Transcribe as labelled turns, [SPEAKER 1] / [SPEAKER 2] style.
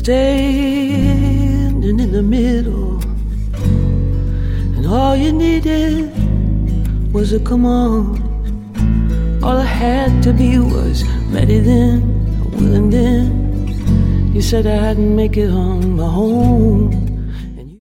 [SPEAKER 1] standing in the middle, and all you needed was a come on. All I had to be was ready then, willing then. You said I'd make it on my own.